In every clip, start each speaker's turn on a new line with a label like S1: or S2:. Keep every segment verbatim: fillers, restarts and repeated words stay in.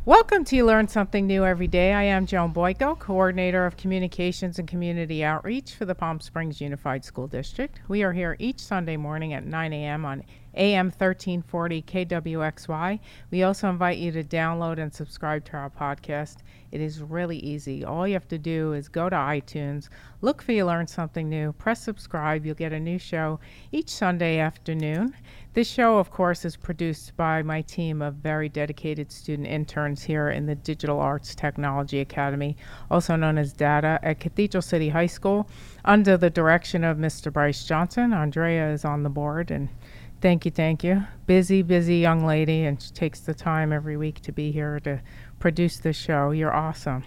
S1: Welcome to Learn Something New Every Day. I am Joan Boyko, Coordinator of Communications and Community Outreach for the Palm Springs Unified School District. We are here each Sunday morning at nine a.m. on A M thirteen forty K W X Y. We also invite you to download and subscribe to our podcast. It is really easy. All you have to do is go to iTunes, look for You Learn Something New, press subscribe. You'll get a new show each Sunday afternoon. This show, of course, is produced by my team of very dedicated student interns here in the Digital Arts Technology Academy, also known as DATA, at Cathedral City High School, under the direction of Mister Bryce Johnson. Andrea is on the board, and thank you, thank you. Busy, busy young lady, and she takes the time every week to be here to produce the show. You're awesome.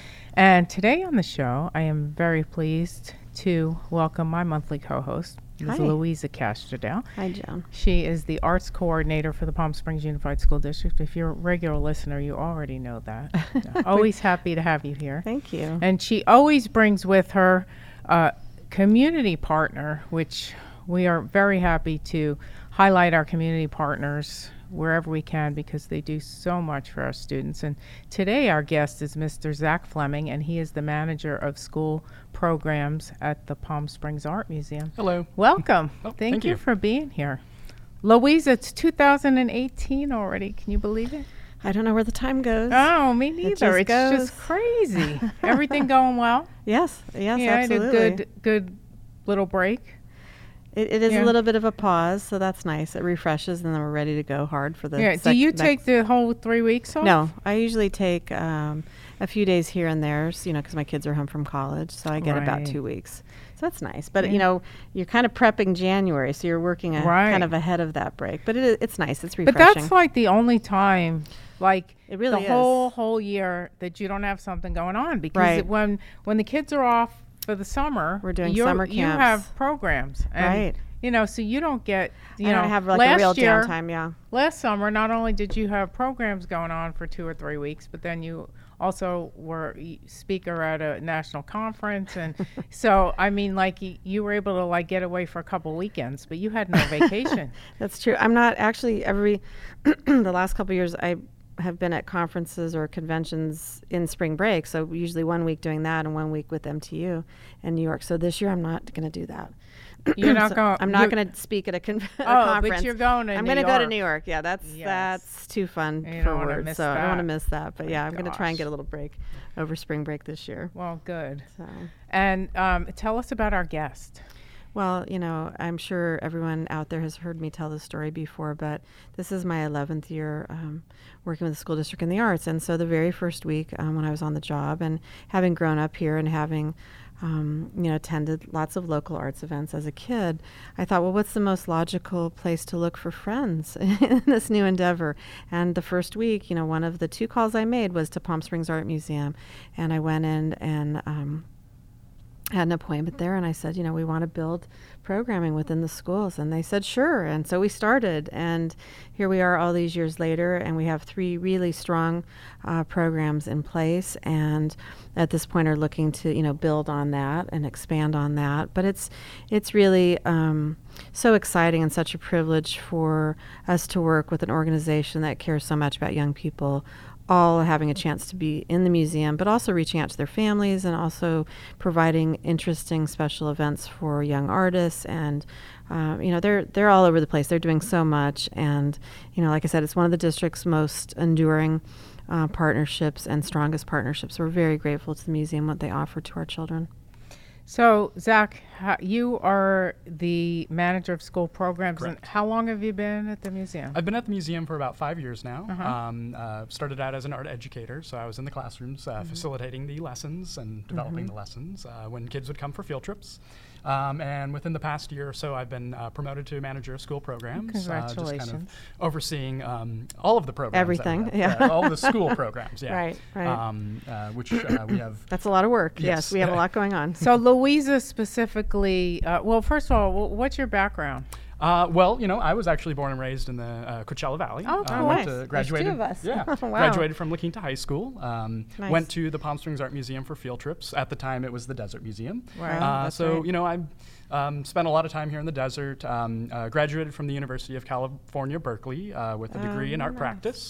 S1: And today on the show, I am very pleased to welcome my monthly co-host, Miz Louisa Castrodale.
S2: Hi, Joan.
S1: She is the arts coordinator for the Palm Springs Unified School District. If you're a regular listener, you already know that. Always happy to have you here.
S2: Thank you.
S1: And she always brings with her a community partner, which we are very happy to highlight our community partners wherever we can because they do so much for our students. And today our guest is Mister Zach Fleming, and he is the manager of school programs at the Palm Springs Art Museum.
S3: Hello.
S1: Welcome.
S3: Oh,
S1: thank,
S3: thank
S1: you.
S3: you
S1: for being here. Louise, it's two thousand eighteen already. Can you believe it?
S2: I don't know where the time goes.
S1: Oh, me neither.
S2: It just
S1: it's
S2: goes.
S1: just crazy. Everything going well?
S2: Yes, yes,
S1: yeah,
S2: absolutely.
S1: I had a good, good little break.
S2: It, it is
S1: Yeah.
S2: a little bit of a pause, so that's nice. It refreshes, and then we're ready to go hard for the
S1: Yeah.
S2: sec-
S1: Do you
S2: next-
S1: take the whole three weeks off?
S2: No, I usually take um, a few days here and there, so, you know, because my kids are home from college, so I get about
S1: Right.
S2: two weeks. So that's nice. But,
S1: Yeah.
S2: you know, you're kind of prepping January, so you're working a,
S1: Right.
S2: kind of ahead of that break. But it, it's nice. It's
S1: But
S2: refreshing.
S1: that's like the only time, like
S2: It really
S1: the
S2: is.
S1: whole whole year that you don't have something going on because
S2: Right.
S1: it, when when the kids are off for the summer,
S2: We're doing
S1: you're-
S2: summer
S1: You
S2: camps.
S1: have programs, and,
S2: Right.
S1: You know, so you don't get. You
S2: I
S1: know,
S2: don't have like
S1: last
S2: a real
S1: year,
S2: downtime, yeah.
S1: Last summer, not only did you have programs going on for two or three weeks, but then you also were y- speaker at a national conference, and so I mean, like y- you were able to like get away for a couple weekends, but you had no vacation.
S2: That's true. I'm not actually every the last couple of years I have been at conferences or conventions in spring break. So usually one week doing that and one week with M T U in New York. So this year I'm not going to do that.
S1: You're not
S2: So
S1: going.
S2: I'm not going to speak at a, con- a
S1: Oh,
S2: conference.
S1: but you're going to
S2: I'm
S1: New
S2: going to go to
S1: York.
S2: New York. Yeah, that's
S1: Yes.
S2: that's too fun
S1: You
S2: for
S1: don't wanna
S2: words.
S1: miss
S2: So I don't want
S1: that.
S2: to miss that. But
S1: My
S2: yeah, I'm going to try and
S1: gosh.
S2: get a little break over spring break this year.
S1: Well, good.
S2: So.
S1: And um, tell us about our guest.
S2: Well, you know, I'm sure everyone out there has heard me tell this story before, but this is my eleventh year um, working with the school district in the arts. And so the very first week um, when I was on the job and having grown up here and having, um, you know, attended lots of local arts events as a kid, I thought, well, what's the most logical place to look for friends in this new endeavor? And the first week, you know, one of the two calls I made was to Palm Springs Art Museum. And I went in and um, had an appointment there, and I said, you know, we want to build programming within the schools. And they said, sure. And so we started, and here we are all these years later, and we have three really strong uh, programs in place, and at this point are looking to, you know, build on that and expand on that. But it's it's really um, so exciting and such a privilege for us to work with an organization that cares so much about young people, all having a chance to be in the museum, but also reaching out to their families and also providing interesting special events for young artists. And, uh, you know, they're they're all over the place. They're doing so much. And, you know, like I said, it's one of the district's most enduring uh, partnerships and strongest partnerships. We're very grateful to the museum, what they offer to our children.
S1: So, Zach, how, you are the manager of school programs.
S3: Correct.
S1: And how long have you been at the museum?
S3: I've been at the museum for about five years now.
S1: Uh-huh.
S3: Um, uh, started out as an art educator, so I was in the classrooms uh,
S1: Mm-hmm.
S3: facilitating the lessons and developing the lessons uh, when kids would come for field trips. Um, and within the past year or so, I've been uh, promoted to manager of school programs.
S1: Congratulations.
S3: Uh, just kind of overseeing um, all of the programs. that we
S2: Everything,
S3: have,
S2: yeah.
S3: uh, all the school programs, yeah.
S2: Right, right.
S3: Um, uh, which uh, we have.
S2: That's a lot of work. Yes,
S3: Yes.
S2: we have a lot going on.
S1: So, Louisa specifically, uh, well, first of all, w- what's your background?
S3: Uh, well, you know, I was actually born and raised in the uh, Coachella Valley.
S1: Oh,
S3: uh,
S1: cool.
S3: went
S2: Nice.
S3: to
S2: There's two
S3: graduated,
S2: of us.
S3: Yeah,
S2: Wow.
S3: graduated from La Quinta High School. Um,
S2: Nice.
S3: Went to the Palm Springs Art Museum for field trips. At the time, it was the Desert Museum.
S1: Right.
S2: Oh,
S3: Uh,
S2: that's
S3: so
S2: right.
S3: you know, I um, spent a lot of time here in the desert. Um, uh, graduated from the University of California, Berkeley, uh, with a
S2: Oh,
S3: degree in art
S2: nice.
S3: practice.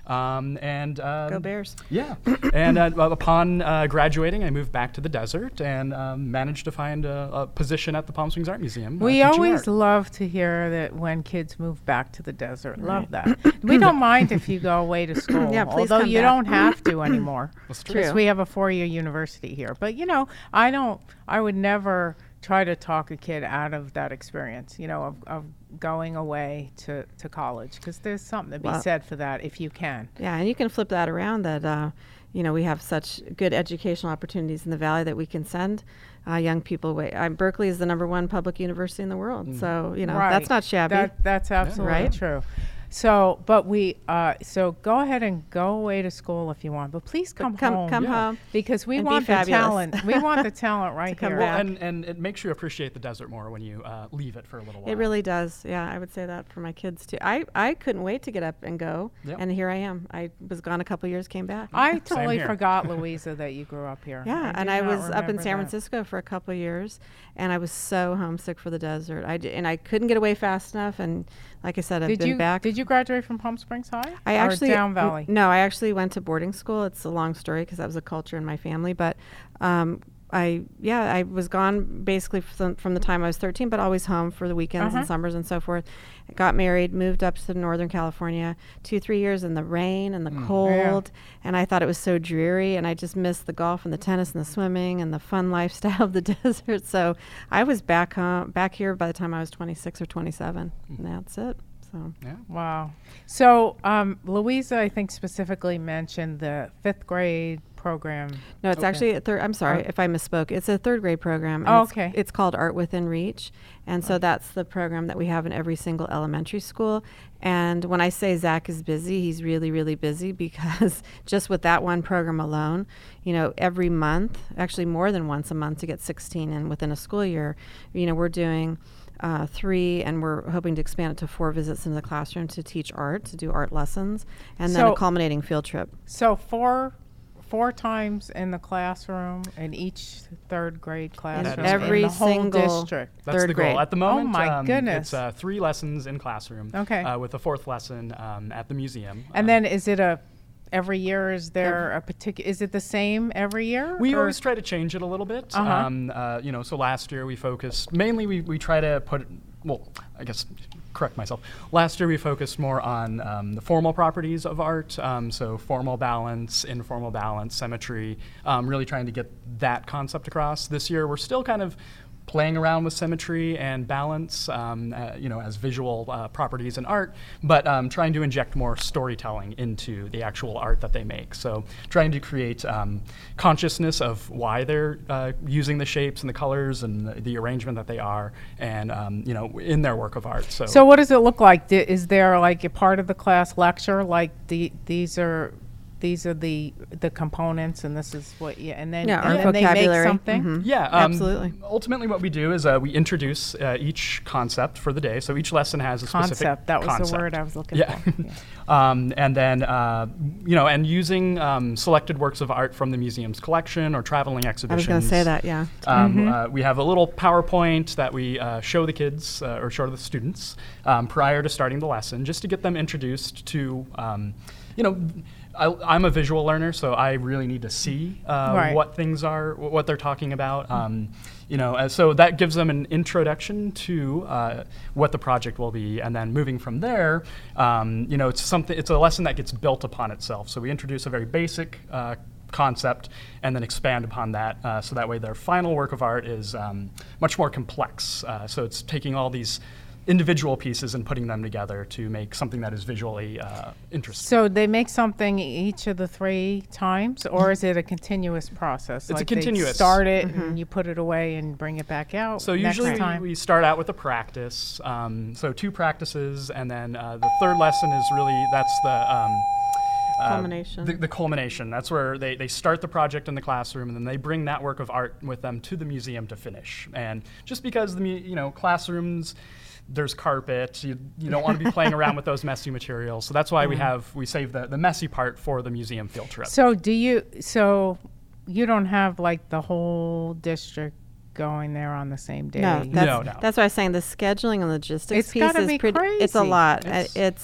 S3: Um, and um,
S2: Go Bears.
S3: Yeah. and uh, well, upon uh, graduating, I moved back to the desert and um, managed to find a, a position at the Palm Springs Art Museum. uh,
S1: We
S3: teaching
S1: always
S3: art.
S1: love to hear that when kids move back to the desert. Love that. We don't mind if you go away to school,
S2: Yeah, please
S1: although
S2: come
S1: you
S2: back.
S1: don't have to anymore.
S3: That's
S2: True.
S1: Because we have a four-year university here. But, you know, I don't, I would never try to talk a kid out of that experience, you know, of, of going away to, to college, because there's something to be
S2: Well-
S1: said for that if you can.
S2: Yeah, and you can flip that around that, uh, you know, we have such good educational opportunities in the Valley that we can send uh, young people away. Uh, Berkeley is the number one public university in the world. So, you know,
S1: Right.
S2: that's not shabby.
S1: That, that's absolutely
S2: Right?
S1: true. So, but we, uh, so go ahead and go away to school if you want, but please come,
S2: come
S1: home.
S2: come
S3: Yeah.
S2: home.
S1: Because we
S2: and be
S1: want the
S2: fabulous.
S1: talent. We want the talent right
S2: come
S1: here.
S2: back.
S3: Well, and, and it makes you appreciate the desert more when you uh, leave it for a little while.
S2: It really does. Yeah, I would say that for my kids too. I, I couldn't wait to get up and go,
S3: Yep.
S2: and here I am. I was gone a couple years, came back.
S1: I totally
S3: here.
S1: forgot, Louisa, that you grew up here.
S2: Yeah,
S1: I
S2: and
S1: did
S2: I
S1: not
S2: was up in
S1: remember
S2: San
S1: that.
S2: Francisco for a couple of years, and I was so homesick for the desert. I d- and I couldn't get away fast enough, and like I said, I've
S1: Did
S2: been
S1: you
S2: back.
S1: did you graduate from Palm Springs High?
S2: I
S1: or
S2: actually
S1: Down
S2: n-
S1: Valley.
S2: No, I actually went to boarding school. It's a long story because that was a culture in my family, but um, I yeah I was gone basically from, from the time I was thirteen, but always home for the weekends
S1: Uh-huh.
S2: and summers and so forth. I got married, moved up to Northern California, two three years in the rain and the cold, and I thought it was so dreary, and I just missed the golf and the tennis and the swimming and the fun lifestyle of the desert. So I was back home back here by the time I was twenty-six or twenty-seven, and that's it. So.
S3: Yeah.
S1: Wow. So um, Louisa, I think specifically mentioned the fifth grade program.
S2: No, it's
S3: Okay.
S2: actually a third. I'm sorry
S1: Oh.
S2: if I misspoke. It's a third grade program. and
S1: Oh,
S2: it's,
S1: okay.
S2: It's called Art Within Reach, and so that's the program that we have in every single elementary school. And when I say Zach is busy, he's really, really busy because just with that one program alone, you know, every month, actually more than once a month to get sixteen in within a school year, you know, we're doing. Uh, three, and we're hoping to expand it to four visits into the classroom to teach art, to do art lessons, and then
S1: So-
S2: a culminating field trip.
S1: So four four times in the classroom in each third grade classroom
S2: every
S1: in the whole
S2: single-
S1: district.
S3: That's
S2: Third
S3: the goal.
S2: grade.
S3: At the moment,
S1: my
S3: um,
S1: goodness.
S3: it's uh, three lessons in classroom.
S1: Okay.
S3: Uh, with a fourth lesson um, at the museum.
S1: And
S3: Um,
S1: then is it a every year? Is there a particular? Is it the same every year?
S3: We
S1: or-
S3: always try to change it a little bit.
S1: Uh-huh.
S3: Um, uh, you know, so last year we focused mainly. We, we try to put, well, I guess correct myself. Last year we focused more on um, the formal properties of art. Um, so formal balance, informal balance, symmetry. Um, really trying to get that concept across. This year we're still kind of playing around with symmetry and balance, um, uh, you know, as visual uh, properties in art, but um, trying to inject more storytelling into the actual art that they make. So trying to create um, consciousness of why they're uh, using the shapes and the colors and the, the arrangement that they are, and um, you know, in their work of art. So,
S1: So what does it look like? Di- Is there like a part of the class lecture, like the these are these are the the components, and this is what you, and then,
S2: Yeah,
S1: and
S2: our
S1: then they make
S2: vocabulary.
S1: something.
S2: Mhm.
S3: yeah, um,
S2: Absolutely.
S3: Ultimately, what we do is uh, we introduce uh, each concept for the day. So each lesson has a specific
S1: Concept. That was
S3: concept.
S1: the word I was looking
S3: Yeah.
S1: for. Yeah.
S3: Um, and then, uh, you know, and using um, selected works of art from the museum's collection or traveling
S2: I
S3: exhibitions.
S2: was going to say that, yeah.
S3: Um,
S1: Mhm.
S3: uh, we have a little PowerPoint that we uh, show the kids uh, or show the students um, prior to starting the lesson, just to get them introduced to, um, you know, I, I'm a visual learner, so I really need to see uh,
S1: Right.
S3: what things are, wh- what they're talking about. Um, you know, uh, so that gives them an introduction to uh, what the project will be, and then moving from there, um, you know, it's something. It's a lesson that gets built upon itself. So we introduce a very basic uh, concept and then expand upon that, uh, so that way their final work of art is um, much more complex. Uh, so it's taking all these individual pieces and putting them together to make something that is visually uh, interesting.
S1: So they make something each of the three times, or is it a continuous process?
S3: It's a
S1: Like they
S3: continuous.
S1: start it
S2: Mm-hmm.
S1: and you put it away and bring it back out.
S3: So
S1: next
S3: usually we,
S1: time.
S3: we start out with a practice, um, so two practices, and then uh, the third lesson is really, that's the um, uh,
S2: Culmination.
S3: The, the culmination. That's where they, they start the project in the classroom, and then they bring that work of art with them to the museum to finish. And just because the mu- you know classrooms, there's carpet, you, you don't want to be playing around with those messy materials. So that's why we have we save the, the messy part for the museum field trip.
S1: So do you? So you don't have like the whole district going there on the same day?
S2: No, that's,
S3: No, no.
S2: that's why I was saying the scheduling and logistics
S1: It's
S2: piece
S1: gotta
S2: is
S1: be
S2: pretty. It's a
S1: crazy.
S2: lot.
S3: It's-
S2: It's, it's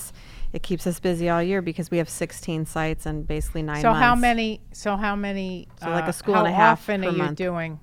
S2: it keeps us busy all year because we have sixteen sites and basically nine
S1: So
S2: months.
S1: how many, so how many,
S2: So like a
S1: uh,
S2: school
S1: how
S2: and a half
S1: often
S2: per
S1: are you
S2: month.
S1: doing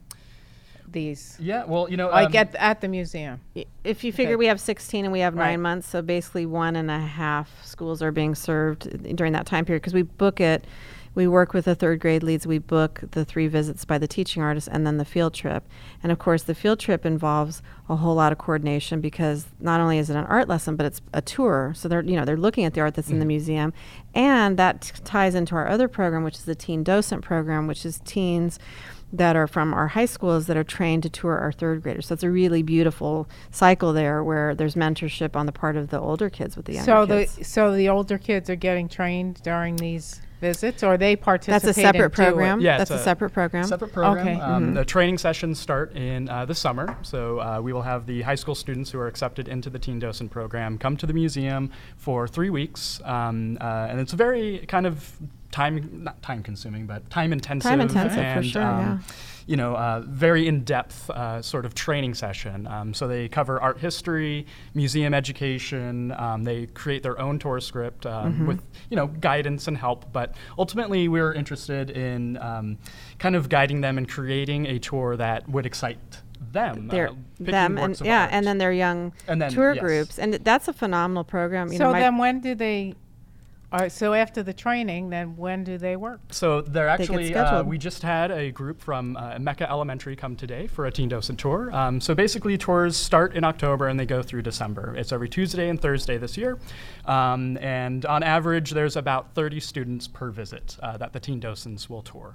S1: these?
S3: Yeah, well, you know,
S1: Like
S3: um,
S1: at, at the museum?
S2: Y- If you figure
S1: Okay.
S2: we have sixteen and we have
S1: Right.
S2: nine months, so basically one and a half schools are being served i- during that time period because we book it. We work with the third grade leads. We book the three visits by the teaching artist and then the field trip. And of course, the field trip involves a whole lot of coordination because not only is it an art lesson, but it's a tour. So they're, you know, they're looking at the art that's in the museum. And that t- ties into our other program, which is the teen docent program, which is teens that are from our high schools that are trained to tour our third graders. So it's a really beautiful cycle there where there's mentorship on the part of the older kids with the younger
S1: So
S2: kids.
S1: the, so the older kids are getting trained during these visits, or they participate
S2: That's a separate
S1: and do it?
S2: program.
S3: Yeah,
S2: That's
S3: it's
S2: a
S3: a
S2: separate program.
S3: Separate program.
S1: Okay.
S3: Um,
S2: Mhm.
S3: The training sessions start in uh, the summer. So uh, we will have the high school students who are accepted into the Teen Docent program come to the museum for three weeks. Um, uh, and it's a very kind of time, not time consuming, but time intensive.
S2: Time intensive, for
S3: and,
S2: sure,
S3: um,
S2: yeah.
S3: You know, uh, very in-depth uh, sort of training session. Um, so they cover art history, museum education. Um, they create their own tour script um,
S2: Mm-hmm.
S3: with, you know, guidance and help. But ultimately, we're interested in um, kind of guiding them and creating a tour that would excite them.
S2: They're
S3: uh, picking
S2: them and
S3: works of
S2: yeah,
S3: art.
S2: and then their young
S3: And then,
S2: tour
S3: yes.
S2: groups, and that's a phenomenal program. You
S1: So
S2: know, my-
S1: then when do they, all right, so after the training, then when do they work?
S3: So they're
S2: They get
S3: actually, uh,
S2: scheduled.
S3: we just had a group from uh, Mecca Elementary come today for a Teen Docent tour. Um, so basically tours start in October and they go through December. It's every Tuesday and Thursday this year. Um, and on average, there's about thirty students per visit uh, that the Teen Docents will tour.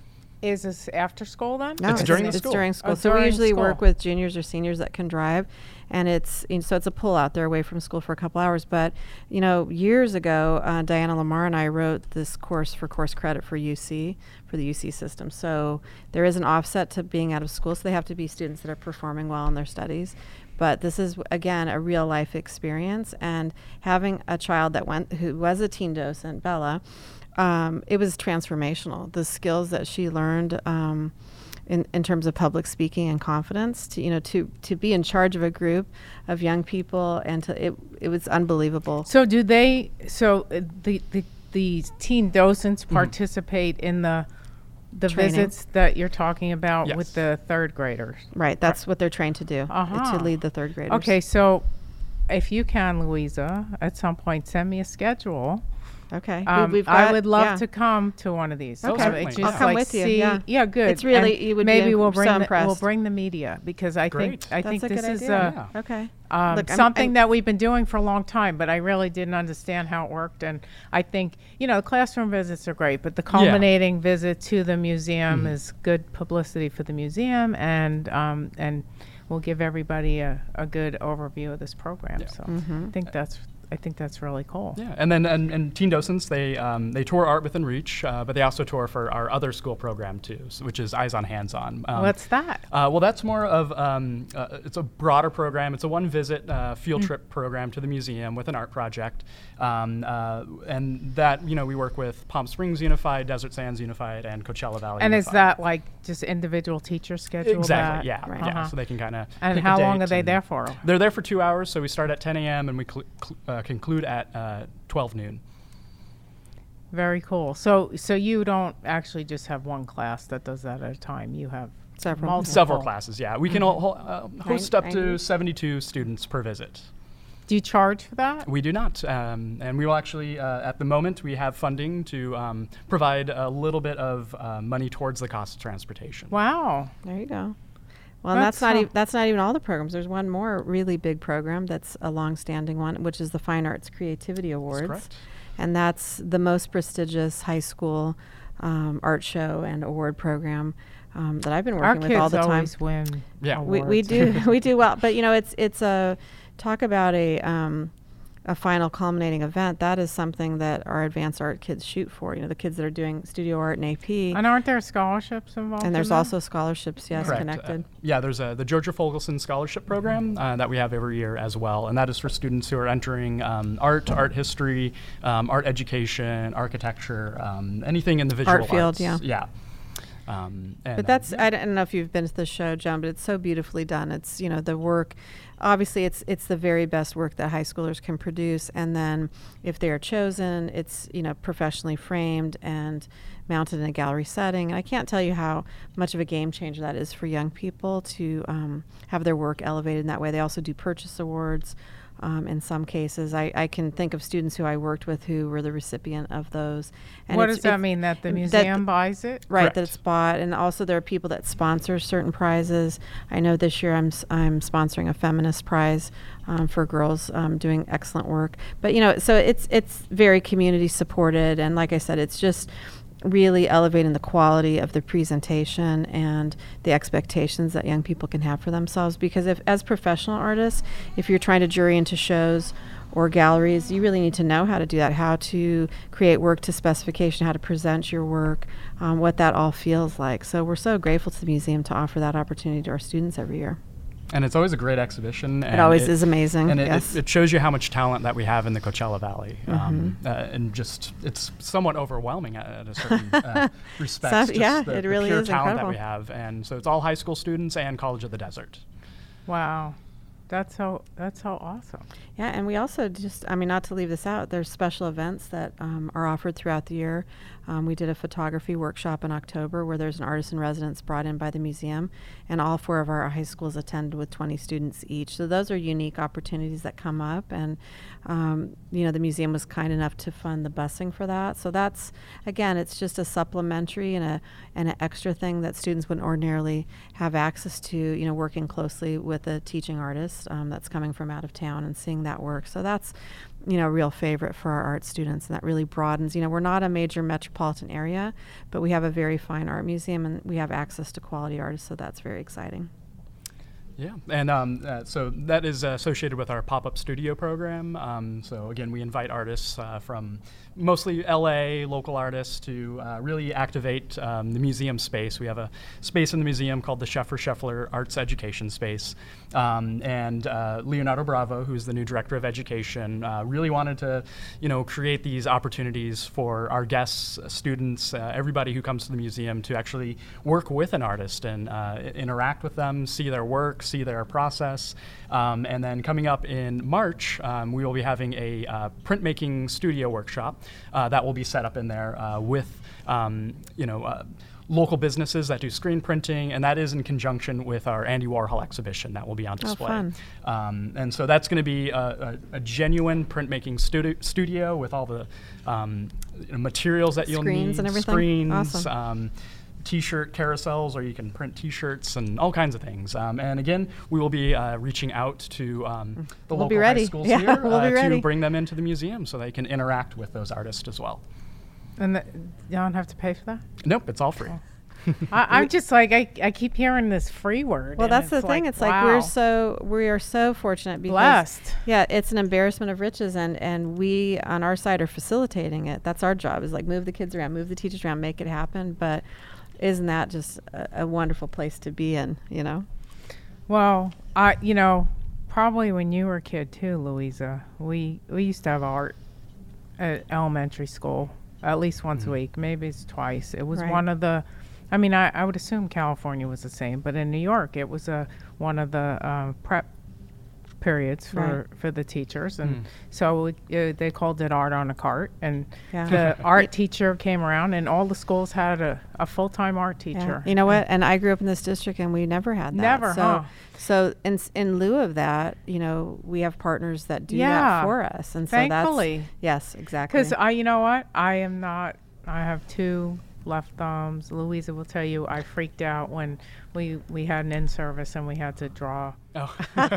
S1: Is this after school then?
S2: No,
S3: It's during the
S2: it's
S3: school.
S2: during school.
S1: Oh,
S2: so we
S1: during
S2: usually work
S1: school.
S2: with juniors or seniors that can drive, and it's you know, so it's a pull out. They're away from school for a couple hours. But you know, years ago, uh, Diana Lamar and I wrote this course for course credit for U C for the U C system. So there is an offset to being out of school. So they have to be students that are performing well in their studies. But this is again a real life experience, and having a child that went who was a teen docent, Bella. Um, it was transformational. The skills that she learned um, in, in terms of public speaking and confidence, to you know, to to be in charge of a group of young people, and to it it was unbelievable.
S1: So do they, so uh, the, the, the teen docents
S3: Mm-hmm.
S1: participate in the, the
S2: Training.
S1: visits that you're talking about
S3: Yes.
S1: with the third graders?
S2: Right, that's what they're trained to do,
S1: Uh-huh.
S2: to lead the third graders.
S1: Okay, so if you can, Louisa, at some point, send me a schedule.
S2: Okay. We-
S1: Um,
S2: we've
S1: I
S2: got-
S1: would love
S2: yeah.
S1: to come to one of these.
S3: Okay.
S1: Uh,
S3: Certainly.
S1: just
S3: I'll
S2: come
S1: like
S2: with you,
S1: see-
S2: yeah.
S1: good.
S2: It's really-
S1: And
S2: you would be
S1: maybe
S2: im-
S1: we'll bring
S2: so
S1: the, we'll
S2: impressed.
S1: bring the media because I
S3: Great.
S1: think I
S2: That's
S1: think
S2: a
S1: this
S2: good
S1: is
S2: idea.
S1: uh,
S3: Yeah.
S2: Okay.
S1: um,
S2: Look, I'm-
S1: something
S2: I'm-
S1: that we've been doing for a long time, but I really didn't understand how it worked. And I think, you know, classroom visits are great, but the culminating visit to the museum
S3: Mhm.
S1: is good publicity for the museum, and um, and we'll give everybody a, a good overview of this program.
S3: Yeah.
S1: So
S2: Mhm.
S1: I think that's I think that's really cool.
S3: Yeah, and then and, and Teen Docents, they um, they tour Art Within Reach, uh, but they also tour for our other school program too, s which is Eyes on Hands On. Um,
S1: What's that?
S3: Uh, well, that's more of um, uh, it's a broader program. It's a one visit uh, field
S1: Mm.
S3: trip program to the museum with an art project, um, uh, and that you know we work with Palm Springs Unified, Desert Sands Unified, and Coachella Valley.
S1: And is
S3: Unified.
S1: that like just individual teachers schedule
S3: exactly?
S1: that?
S3: Yeah,
S2: Right.
S3: yeah.
S1: Uh-huh.
S3: So they can kind of.
S1: And how long are they there for?
S3: They're there for two hours. So we start at ten a m and we cl- cl- uh, conclude at uh, twelve noon.
S1: Very cool. So so you don't actually just have one class that does that at a time. You have
S2: Several.
S1: multiple.
S3: Several classes. Yeah, we can
S1: Mm-hmm.
S3: all, uh, host
S2: Nine-
S3: up to
S2: ninety?
S3: seventy-two students per visit.
S1: Do you charge for that?
S3: We do not, um, and we will actually, uh, at the moment, we have funding to um, provide a little bit of uh, money towards the cost of transportation.
S1: Wow.
S2: There you go. Well, and
S1: That's
S2: that's not
S1: how-
S2: e- that's not even all the programs. There's one more really big program that's a long-standing one, which is the Fine Arts Creativity Awards,
S3: correct.
S2: and that's the most prestigious high school um, art show and award program um, that I've been
S1: Our
S2: working
S1: kids
S2: with all the time.
S1: always win.
S3: Yeah.
S2: We, we
S1: awards.
S2: do we do well, but you know it's it's a talk about a um, a final culminating event. That is something that our advanced art kids shoot for. You know, the kids that are doing studio art and A P.
S1: And aren't there scholarships involved?
S2: And there's
S1: in that?
S2: also scholarships, yes,
S3: Correct.
S2: connected.
S3: Uh, yeah, there's a, the Georgia Fogelson Scholarship Program uh, that we have every year as well, and that is for students who are entering um, art, art history, um, art education, architecture, um, anything in the visual
S2: Art field,
S3: arts.
S2: yeah.
S3: Yeah. Um, and,
S2: But that's,
S3: uh,
S2: I don't know if you've been to the show, Joan, but it's so beautifully done. It's, you know, the work, obviously it's it's the very best work that high schoolers can produce. And then if they are chosen, it's, you know, professionally framed and mounted in a gallery setting. And I can't tell you how much of a game changer that is for young people to um, have their work elevated in that way. They also do purchase awards. Um, in some cases, I, I can think of students who I worked with who were the recipient of those. And
S1: what
S2: it's-
S1: does that
S2: it's-
S1: mean? That the
S2: that
S1: museum
S2: th-
S1: buys it?
S2: Right,
S3: Correct.
S2: that it's bought, and also there are people that sponsor certain prizes. I know this year I'm s- I'm sponsoring a feminist prize um, for girls um, doing excellent work. But you know, so it's it's very community supported, and like I said, it's just really elevating the quality of the presentation and the expectations that young people can have for themselves. Because if, as professional artists, if you're trying to jury into shows or galleries, you really need to know how to do that, how to create work to specification, how to present your work, um, what that all feels like. So we're so grateful to the museum to offer that opportunity to our students every year.
S3: And it's always a great exhibition.
S2: It
S3: and
S2: always is amazing,
S3: And it,
S2: yes.
S3: it, it shows you how much talent that we have in the Coachella Valley.
S2: Mm-hmm.
S3: Um, uh, and just, it's somewhat overwhelming at, at a certain uh, respect.
S2: So-
S3: just
S2: yeah,
S3: the,
S2: it
S3: the
S2: really
S3: pure
S2: is
S3: talent that
S2: incredible.
S3: we have. And so it's all high school students and College of the Desert.
S1: Wow. That's so that's so awesome.
S2: Yeah, and we also just, I mean, not to leave this out, there's special events that um, are offered throughout the year. Um, we did a photography workshop in October where there's an artist in residence brought in by the museum, and all four of our high schools attended with twenty students each. So those are unique opportunities that come up, and um, you know, the museum was kind enough to fund the busing for that. So that's, again, it's just a supplementary and a and an extra thing that students wouldn't ordinarily have access to. You know, working closely with a teaching artist um, that's coming from out of town and seeing that work. So that's, you know, a real favorite for our art students, and that really broadens. You know, we're not a major metropolitan area, but we have a very fine art museum, and we have access to quality artists, so that's very exciting.
S3: Yeah, and um, uh, so that is uh, associated with our pop-up studio program. Um, so again, we invite artists uh, from mostly L A, local artists, to uh, really activate um, the museum space. We have a space in the museum called the Sheffer Scheffler Arts Education Space. Um, and uh, Leonardo Bravo, who's the new director of education, uh, really wanted to, you know, create these opportunities for our guests, uh, students, uh, everybody who comes to the museum to actually work with an artist and uh, i- interact with them, see their work, see their process. Um, and then coming up in March, um, we will be having a uh, printmaking studio workshop uh, that will be set up in there uh, with, um, you know, uh, local businesses that do screen printing, and that is in conjunction with our Andy Warhol exhibition that will be on
S2: Oh,
S3: display.
S2: fun.
S3: Um, and so that's going to be a, a, a genuine printmaking studi- studio with all the um, you know, materials that you'll
S2: Screens
S3: need,
S2: and everything?
S3: screens,
S2: Awesome.
S3: um, T-shirt carousels, or you can print T-shirts and all kinds of things. Um, and again, we will be uh, reaching out to um, the
S2: We'll
S3: local
S2: be
S3: high
S2: ready.
S3: schools
S2: Yeah,
S3: here
S2: we'll be
S3: uh,
S2: ready.
S3: to bring them into the museum so they can interact with those artists as well.
S1: And the, you don't have to pay for that?
S3: Nope, it's all free.
S1: I, I'm just like, I, I keep hearing this free word.
S2: Well,
S1: and
S2: that's the
S1: it's
S2: thing.
S1: Like,
S2: It's like
S1: wow.
S2: we're so we are so fortunate because
S1: blessed.
S2: yeah, it's an embarrassment of riches, and and we on our side are facilitating it. That's our job, is like move the kids around, move the teachers around, make it happen. But isn't that just a, a wonderful place to be in? You know.
S1: Well, I, you know, probably when you were a kid too, Louisa, we, we used to have art at elementary school at least once
S3: Mhm.
S1: a week, maybe it's twice. It was
S2: Right.
S1: one of the, I mean, I, I would assume California was the same, but in New York, it was a, one of the um, prep periods for, for the teachers. And
S3: Mm.
S1: so we, uh, they called it art on a cart. And
S2: Yeah.
S1: the art teacher came around, and all the schools had a, a full-time art
S2: Yeah.
S1: teacher.
S2: You know what? And I grew up in this district, and we never had that.
S1: Never,
S2: so,
S1: huh?
S2: So in s- in lieu of that, you know, we have partners that do
S1: Yeah.
S2: that for us, and so
S1: Thankfully.
S2: that's yes, exactly.
S1: Because I, you know what, I am not. I have two left thumbs. Louisa will tell you I freaked out when we we had an in service and we had to draw.
S3: Oh.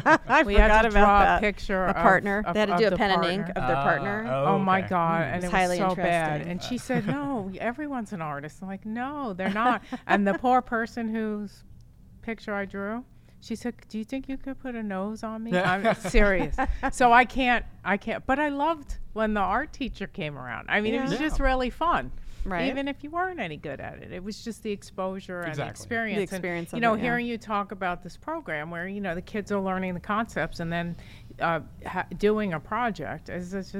S2: I
S1: we
S2: forgot
S1: had to
S2: about
S1: draw
S2: that.
S1: a picture.
S2: A
S1: of-
S2: partner.
S1: Of,
S2: They had to
S1: of
S2: do a
S1: the
S2: pen and ink
S1: partner.
S2: of their
S3: Ah,
S2: partner.
S3: oh,
S1: Oh my
S3: okay.
S1: God!
S3: Hmm.
S1: And
S2: It's
S1: it was
S2: highly
S1: so bad.
S2: interesting.
S1: And she said, "No, everyone's an artist." I'm like, "No, they're not." And the poor person whose picture I drew, she said, "Do you think you could put a nose on me?" I'm serious. So I can't. I can't. But I loved when the art teacher came around. I mean, it was
S3: Yeah.
S1: just really fun.
S2: Right.
S1: Even if you weren't any good at it, it was just the exposure and the
S3: Exactly.
S1: experience.
S2: The
S1: And,
S2: experience
S1: you
S2: of
S1: know,
S2: it, yeah.
S1: hearing you talk about this program where you know the kids are learning the concepts and then uh, ha- doing a project is is just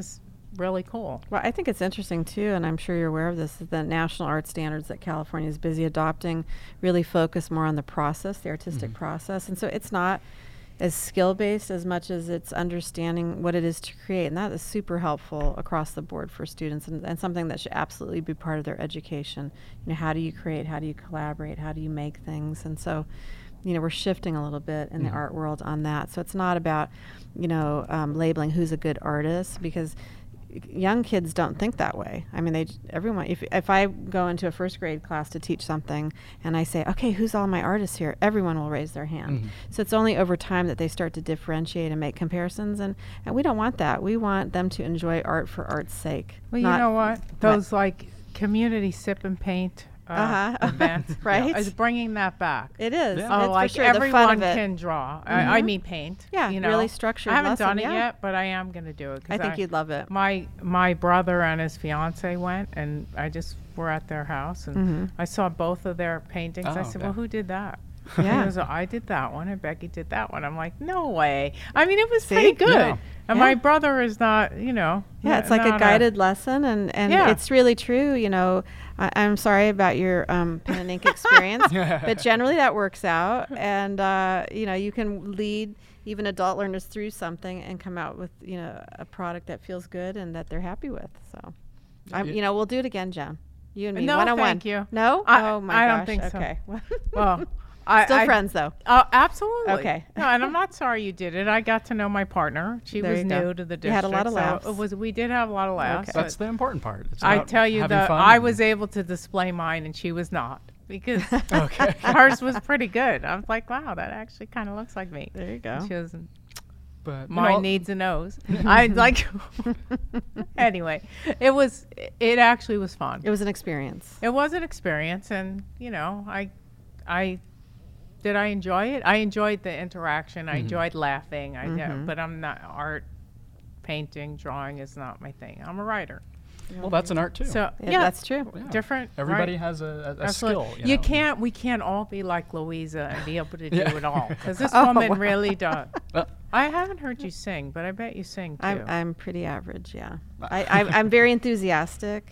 S1: really cool.
S2: Well, I think it's interesting too, and I'm sure you're aware of this, is the national art standards that California is busy adopting really focus more on the process, the artistic
S3: Mm-hmm.
S2: process. And so it's not as skill-based as much as it's understanding what it is to create. And that is super helpful across the board for students, and, and something that should absolutely be part of their education. You know, how do you create? How do you collaborate? How do you make things? And so, you know, we're shifting a little bit in
S3: Mhm.
S2: the art world on that. So it's not about, you know, um, labeling who's a good artist, because young kids don't think that way. I mean, they j- everyone. If if I go into a first grade class to teach something, and I say, "Okay, who's all my artists here?" everyone will raise their hand.
S3: Mhm.
S2: So it's only over time that they start to differentiate and make comparisons, and and we don't want that. We want them to enjoy art for art's sake.
S1: Well,
S2: not-
S1: you know what? Those like community sip and paint uh,
S2: Uh-huh.
S1: events,
S2: Right?
S1: is bringing that back.
S2: It is.
S3: Yeah.
S1: Oh,
S2: It's
S1: like
S2: for sure the fun
S1: everyone
S2: of it.
S1: can draw. I, I
S2: Mhm.
S1: mean, paint.
S2: Yeah,
S1: you know?
S2: really structured
S1: I haven't
S2: lesson,
S1: done it
S2: yeah.
S1: yet, but I am going to do it. 'cause
S2: I think you'd love it.
S1: My my brother and his fiance went, and I just were at their house, and
S2: Mhm.
S1: I saw both of their paintings. I
S3: Oh,
S1: said,
S3: yeah.
S1: "Well, who did that?"
S2: Yeah.
S1: He was, I did that one, and Becky did that one. I'm like, no way. I mean, it was
S2: See?
S1: pretty good.
S3: Yeah.
S1: And
S2: Yeah.
S1: my brother is not, you know.
S2: Yeah,
S1: n-
S2: it's like a
S1: not
S2: guided lesson, and, and
S1: Yeah.
S2: it's really true. You know, I, I'm sorry about your um, pen and ink experience, but generally that works out. And, uh, you know, you can lead even adult learners through something and come out with, you know, a product that feels good and that they're happy with. So, I'm,
S3: Y-
S2: you know, we'll do it again, Jen. You and me,
S1: No,
S2: one-on-one.
S1: thank you.
S2: No?
S1: I-
S2: oh, my
S1: I don't
S2: gosh.
S1: think so.
S2: Okay.
S1: Well, I,
S2: Still
S1: I,
S2: friends, though.
S1: Oh, absolutely.
S2: Okay.
S1: No, and I'm not sorry you did it. I got to know my partner. She
S2: There
S1: was
S2: you go.
S1: new to the district.
S2: You had a lot of
S1: so
S2: laughs.
S1: it was, we did have a lot of laughs.
S2: Okay.
S3: That's the important part. It's
S1: I
S3: about
S1: tell you
S3: having
S1: that
S3: fun
S1: I
S3: and-
S1: was able to display mine, and she was not, because
S3: Okay.
S1: hers was pretty good. I was like, wow, that actually kind of looks like me.
S2: There you go.
S1: And she was,
S3: But you
S1: mine
S3: know,
S1: needs a nose. I like. Anyway, it was. It actually was fun.
S2: It was an experience.
S1: It was an experience, and you know, I, I, did I enjoy it? I enjoyed the interaction. I
S3: Mhm.
S1: enjoyed laughing. I did,
S2: Mhm.
S1: but I'm not art, painting, drawing is not my thing. I'm a writer.
S3: well, that's an art too.
S1: So
S2: Yeah,
S1: yeah,
S2: that's true.
S3: Yeah.
S1: different.
S3: Everybody
S1: right?
S3: has a, a, a
S1: Absolutely.
S3: skill.
S1: You,
S3: know.
S1: can't. We can't all be like Louisa and be able to
S3: Yeah.
S1: do it all, because this
S2: Oh,
S1: woman
S2: wow.
S1: really does.
S3: Uh,
S1: I haven't heard you sing, but I bet you sing too.
S2: I'm, I'm pretty average, yeah. I, I'm, I'm very enthusiastic,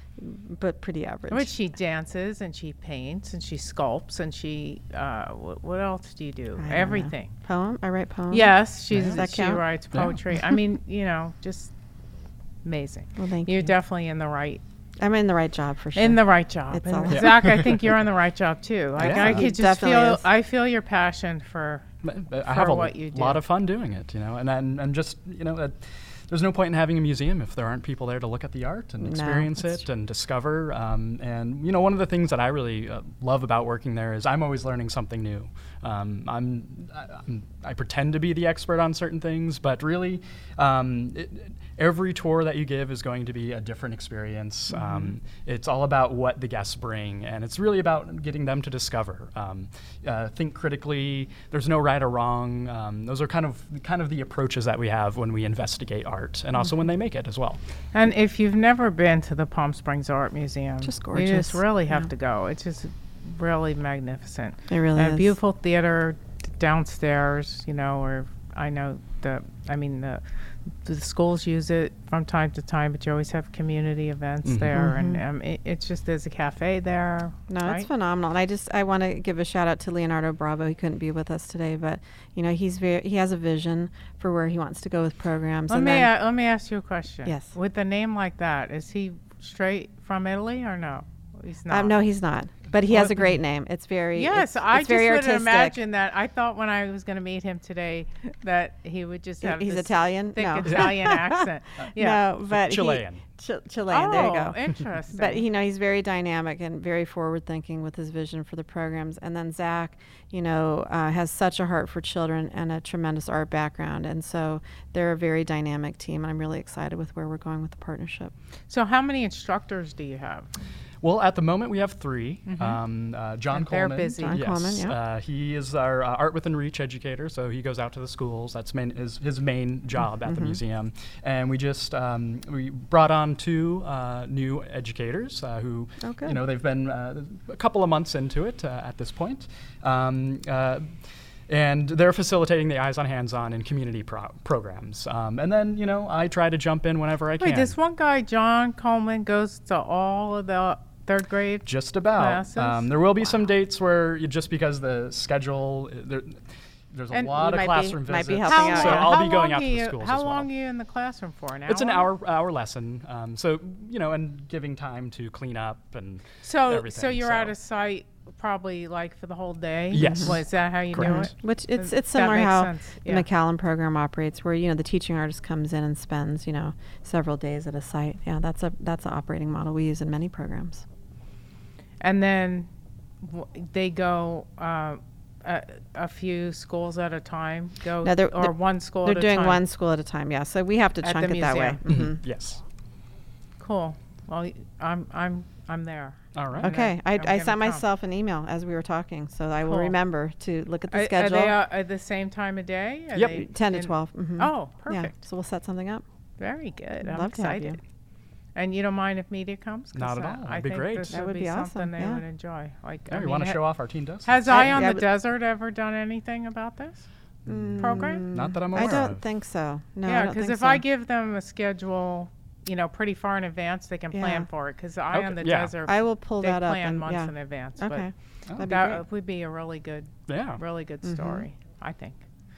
S2: but pretty average.
S1: But she dances and she paints and she sculpts and she. Uh, wh- what else do you do?
S2: I don't know.
S1: Everything.
S2: Poem? I write poems.
S1: Yes, she's
S3: Does
S2: that
S1: she
S2: count?
S1: writes
S3: Yeah.
S1: poetry. I mean, you know, just amazing.
S2: Well, thank
S1: You're
S2: you.
S1: definitely in the right
S2: I'm in the right job for sure.
S1: in the right job.
S2: It's
S1: And
S2: all-
S3: Yeah.
S1: Zach, I think you're on the right job too. Like
S3: Yeah.
S1: I
S3: He
S1: could just
S2: definitely
S1: feel
S2: is.
S1: I feel your passion for
S3: But- but I
S1: for
S3: have a
S1: what you do.
S3: lot of fun doing it, you know, and and, and just you know, uh, there's no point in having a museum if there aren't people there to look at the art and
S2: No,
S3: experience
S2: that's
S3: it and discover. Um, and you know, one of the things that I really uh, love about working there is I'm always learning something new. Um, I'm, I, I'm I pretend to be the expert on certain things, but really, um, it, every tour that you give is going to be a different experience.
S2: Mm-hmm.
S3: Um, it's all about what the guests bring, and it's really about getting them to discover. Um, uh, think critically. There's no right or wrong. Um, those are kind of kind of the approaches that we have when we investigate art, and also when they make it as well.
S1: And if you've never been to the Palm Springs Art Museum,
S2: Just
S1: you
S2: gorgeous.
S1: just really have
S2: Yeah.
S1: to go. It's just really magnificent.
S2: It really
S1: A
S2: is.
S1: beautiful theater d- downstairs, you know, or I know the, I mean, the, the schools use it from time to time, but you always have community events
S3: Mhm.
S1: there. And
S2: Mhm.
S1: um, it, it's just, there's a cafe there.
S2: No,
S1: right?
S2: it's phenomenal. And I just I want to give a shout out to Leonardo Bravo. He couldn't be with us today, but you know he's very he has a vision for where he wants to go with programs.
S1: Let
S2: and
S1: me,
S2: then,
S1: a- let me ask you a question.
S2: Yes.
S1: With a name like that, is he straight from Italy or no? He's not.
S2: um, no, he's not. But he has
S1: What-
S2: a great name. It's very
S1: Yes,
S2: It's,
S1: I
S2: it's
S1: just
S2: very
S1: would
S2: artistic.
S1: imagine that. I thought when I was going to meet him today that he would just
S2: He-
S1: have
S2: he's
S1: this
S2: Italian?
S1: thick
S2: No.
S1: Italian accent. Yeah.
S2: No, but he-
S3: Chilean.
S2: Ch- Chilean. There you
S1: Oh,
S2: go.
S1: interesting.
S2: But you know he's very dynamic and very forward thinking with his vision for the programs. And then Zach, you know, uh, has such a heart for children and a tremendous art background. And so they're a very dynamic team. And I'm really excited with where we're going with the partnership.
S1: So how many instructors do you have?
S3: Well, at the moment we have three. Um, uh, John
S1: And they're
S3: Coleman.
S1: busy.
S2: John
S3: yes,
S2: Coleman, yeah.
S3: uh, he is our uh, Art Within Reach educator, so he goes out to the schools. That's main, his, his main job at the museum. And we just um, we brought on two uh, new educators uh, who,
S2: Oh, good.
S3: you know, they've been uh, a couple of months into it uh, at this point. Um, uh, and they're facilitating the Eyes on Hands On and community pro- programs. Um, and then, you know, I try to jump in whenever I
S1: Wait,
S3: can.
S1: this one guy, John Coleman, goes to all of the third grade
S3: Just about.
S1: classes?
S3: Um, there will be
S1: Wow.
S3: some dates where, you, just because the schedule, uh, there, there's a
S1: And
S3: lot
S2: you
S3: of
S2: might be-
S3: classroom
S2: might be
S3: visits.
S2: helping
S1: How
S2: out,
S3: So
S2: yeah.
S1: long-
S3: I'll
S1: how
S3: be going
S1: long
S3: out
S1: are
S3: to the
S1: you-
S3: schools
S1: How
S3: as well.
S1: long are you in the classroom for? An hour?
S3: It's an hour hour lesson. Um, so, you know, and giving time to clean up and
S1: So,
S3: everything.
S1: so you're
S3: so.
S1: out of sight probably like for the whole day?
S3: Yes.
S1: Was that how you do
S3: Correct.
S1: it?
S2: Which it's
S1: Does-
S2: it's
S1: that
S2: similar
S1: makes
S2: how
S1: sense,
S2: the
S1: yeah.
S2: McCallum program operates, where you know the teaching artist comes in and spends you know several days at a site. Yeah, that's a that's an operating model we use in many programs.
S1: And then w- they go uh, a, a few schools at a time. Go
S2: No, they're-
S1: or
S2: they're-
S1: one school
S2: They're
S1: at
S2: doing
S1: a time.
S2: one school at a time. Yeah, so we have to
S1: At
S2: chunk
S1: the
S2: it that way.
S1: museum.
S2: Mhm.
S3: Yes.
S1: Cool. Well, y- I'm I'm I'm there.
S3: All right.
S1: Okay.
S2: Okay, I,
S1: I'm
S2: I
S1: gonna
S2: sent
S1: come.
S2: myself an email as we were talking, so I will
S1: Cool.
S2: remember to look at the
S1: Are, are
S2: schedule.
S1: they uh, at the same time of day? Are
S3: Yep.
S1: they
S2: ten to
S1: in-
S2: twelve. Mhm.
S1: Oh,
S2: Yeah,
S1: perfect.
S2: so we'll set something up.
S1: Very good.
S2: I'd
S1: I'm
S2: love to have you.
S1: excited. And you don't mind if media comes? 'Cause,
S3: Not at
S1: uh,
S3: all. That'd
S1: I
S3: be
S1: think
S3: great.
S1: this
S2: That
S1: would
S2: would
S1: be
S2: be
S1: something
S2: awesome,
S1: they
S2: yeah.
S1: would enjoy. Like,
S3: Yeah,
S1: I
S3: we
S1: mean,
S3: want to
S1: ha-
S3: show off our teen doses?
S1: Has
S2: I-
S1: Eye on
S2: yeah,
S1: the
S2: but-
S1: Desert ever done anything about this program?
S3: Not that I'm
S2: I
S3: aware
S2: don't
S3: of.
S2: think so. No, I
S1: yeah,
S2: don't
S1: because
S2: think
S1: if
S2: so.
S1: I give them a schedule, you know, pretty far in advance, they can plan
S2: Yeah.
S1: for it. Because Eye
S3: Okay,
S1: on the
S3: yeah.
S1: Desert,
S2: I will pull
S1: they
S2: that up
S1: plan
S2: and
S1: months
S2: yeah.
S1: in advance.
S2: Okay,
S3: Oh.
S1: But
S2: that'd be
S1: that
S2: great.
S1: would be a really good,
S3: Yeah.
S1: really good
S2: Mhm.
S1: story, I think.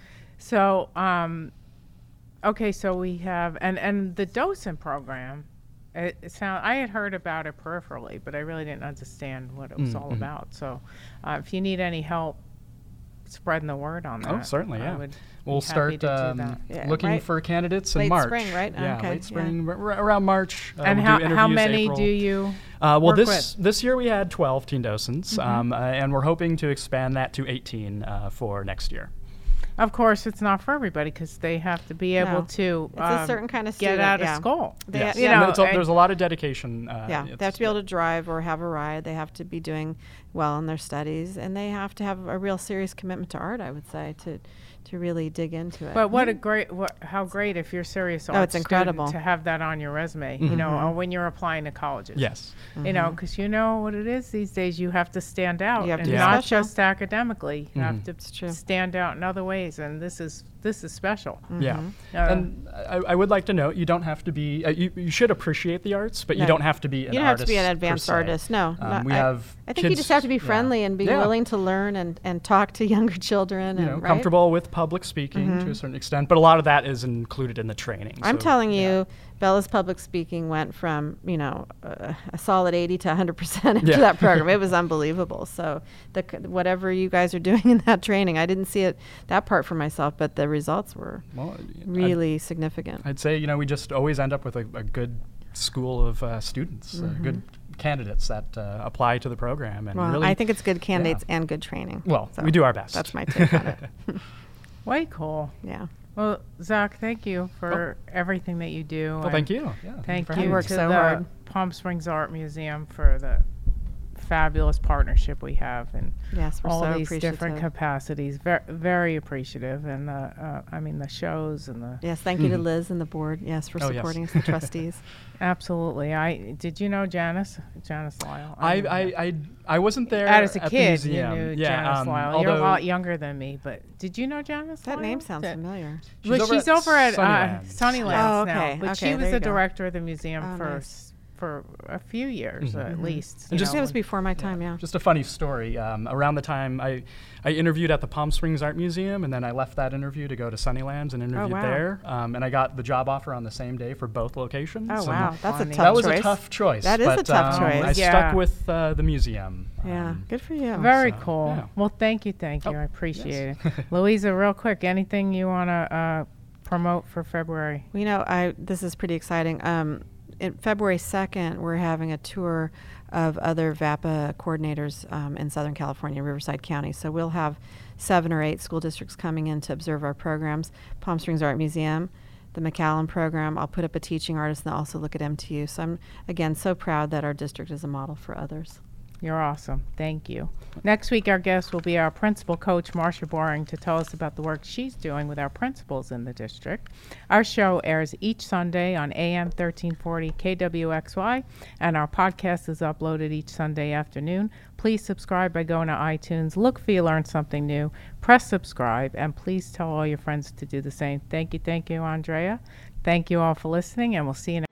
S1: So, um, okay, so we have and and the docent program. It, it sound I had heard about it peripherally, but I really didn't understand what it was
S3: Mm,
S1: all
S3: mhm.
S1: about. So, uh, if you need any help spreading the word on that,
S3: Oh, certainly,
S1: I
S3: yeah.
S1: would
S3: We'll
S1: be happy
S3: start
S1: to do
S3: um,
S1: that.
S2: Yeah,
S3: looking
S2: right-
S3: for candidates in
S2: late
S3: March.
S2: spring, right?
S3: Yeah,
S2: Okay, yeah.
S3: late spring, r- r- around March. Uh,
S1: and
S3: we'll
S1: how
S3: do
S1: how
S3: interviews
S1: many
S3: April.
S1: do you?
S3: Uh, well,
S1: work
S3: this
S1: with? Mm-hmm.
S3: this year we had twelve teen docents, um, uh, and we're hoping to expand that to eighteen uh, for next year.
S1: Of course, it's not for everybody because they have to be able
S2: No.
S1: to
S2: It's a
S1: um,
S2: certain kind of
S1: get
S2: student,
S1: out of
S2: yeah.
S1: school.
S2: They
S3: Yes.
S2: ha-
S1: You
S2: yeah.
S3: And
S1: know,
S3: it's a-
S1: and-
S3: there's a lot of dedication. Uh,
S2: Yeah, they
S3: it's-
S2: have to be able to drive or have a ride. They have to be doing well in their studies, and they have to have a real serious commitment to art. I would say to to really dig into it.
S1: But what a great, what, how great if you're serious
S2: Oh,
S1: art
S2: it's incredible.
S1: student to have that on your resume, you know,
S2: Mhm.
S1: or when you're applying to colleges.
S3: Yes.
S1: You know, because you know what it is these days. You have to stand out,
S2: You have to
S1: and
S2: be
S1: not
S2: special.
S1: just academically. You
S3: Mhm.
S1: have to
S2: It's true.
S1: stand out in other ways, and this is this is special.
S3: Yeah.
S2: Mhm.
S1: Uh,
S3: And I, I would like to note, you don't have to be, uh, you, you should appreciate the arts, but you
S2: No.
S3: don't have to be an
S2: You don't have to be an
S3: artist per
S2: advanced
S3: se.
S2: artist. No,
S3: Um,
S2: not-
S3: we
S2: I-
S3: have
S2: I think you
S3: kids-
S2: just have to be
S3: yeah.
S2: friendly and be
S3: Yeah.
S2: willing to learn and, and talk to younger children.
S3: You
S2: and
S3: know,
S2: right?
S3: comfortable with public speaking to a certain extent, but a lot of that is included in the training.
S2: I'm
S3: so,
S2: telling
S3: yeah.
S2: you, Bella's public speaking went from you know uh, a solid eighty to one hundred percent after
S3: Yeah.
S2: that program. It was unbelievable. So the c- whatever you guys are doing in that training, I didn't see it that part for myself, but the results were
S3: Well, I'd-
S2: really significant.
S3: I'd say, you know, we just always end up with a, a good school of uh, students, uh, good candidates that uh, apply to the program. And
S2: Well,
S3: really,
S2: I think it's good candidates and good training.
S3: well,
S2: So
S3: we do our best.
S2: That's my take on it.
S1: way cool.
S2: Yeah.
S1: Well, Zach, thank you for everything that you do.
S3: Well,
S1: and
S3: thank you. Yeah,
S1: Thank
S3: for
S1: you
S3: having
S2: work
S3: me.
S1: to
S2: so
S1: the
S2: hard.
S1: Palm Springs Art Museum for the fabulous partnership we have and
S2: Yes, we're
S1: all
S2: so
S1: these
S2: appreciative.
S1: different capacities. Very, very appreciative, and uh, uh, I mean the shows and the
S2: Yes, thank you to
S3: Mhm.
S2: Liz and the board. Yes, for
S3: Oh, yes.
S2: supporting us, the trustees.
S1: absolutely. I did you know Janice Janice Lyle?
S3: I,
S1: didn't
S3: I,
S1: know.
S3: I, I wasn't there
S1: As a
S3: at
S1: kid,
S3: the
S1: you
S3: museum.
S1: knew
S3: yeah,
S1: Janice
S3: um,
S1: Lyle. You're a
S3: although
S1: lot younger than me, but did you know Janice
S2: That
S1: Lyle?
S2: name sounds
S1: That-
S2: familiar.
S3: She's
S1: well,
S3: over
S1: she's
S3: at
S1: over at uh,
S3: Sunnylands.
S1: Sunnylands
S2: Oh,
S1: now,
S2: okay,
S1: but
S2: okay,
S1: she was
S2: there
S1: the
S2: you go.
S1: director of the museum
S2: Oh,
S1: for
S2: nice.
S1: s- for a few years
S3: Mhm.
S1: uh, at
S2: Mhm.
S1: least.
S3: And
S1: you
S3: just-
S1: know,
S2: That was
S1: and-
S2: before my time, yeah.
S3: Just a funny story. Um, around the time I, I interviewed at the Palm Springs Art Museum, and then I left that interview to go to Sunnylands and interviewed
S2: wow.
S3: there. Um, and I got the job offer on the same day for both locations.
S2: Oh,
S3: and
S2: wow. That's a
S1: funny.
S2: tough
S3: That was
S2: choice.
S3: a tough choice.
S2: That is a
S3: but,
S2: tough
S3: um,
S2: choice.
S3: I
S1: Yeah.
S3: stuck with uh, the museum.
S2: Yeah,
S3: Um,
S2: good for you.
S1: Very
S3: So,
S1: cool.
S3: yeah.
S1: Well, thank you, thank you.
S3: Oh,
S1: I appreciate
S3: yes.
S1: it. Louisa, real quick, anything you want to uh, promote for February?
S2: Well, you know, I this is pretty exciting. Um, in February second, we're having a tour of other V A P A coordinators um, in Southern California, Riverside County. So we'll have seven or eight school districts coming in to observe our programs. Palm Springs Art Museum, the McCallum program. I'll put up a teaching artist and also look at M T U. So I'm, again, so proud that our district is a model for others.
S1: You're awesome. Thank you. Next week, our guest will be our principal coach, Marcia Boring, to tell us about the work she's doing with our principals in the district. Our show airs each Sunday on A M thirteen forty K W X Y, and our podcast is uploaded each Sunday afternoon. Please subscribe by going to iTunes. Look for you learn something new. Press subscribe, and please tell all your friends to do the same. Thank you, thank you, Andrea. Thank you all for listening, and we'll see you next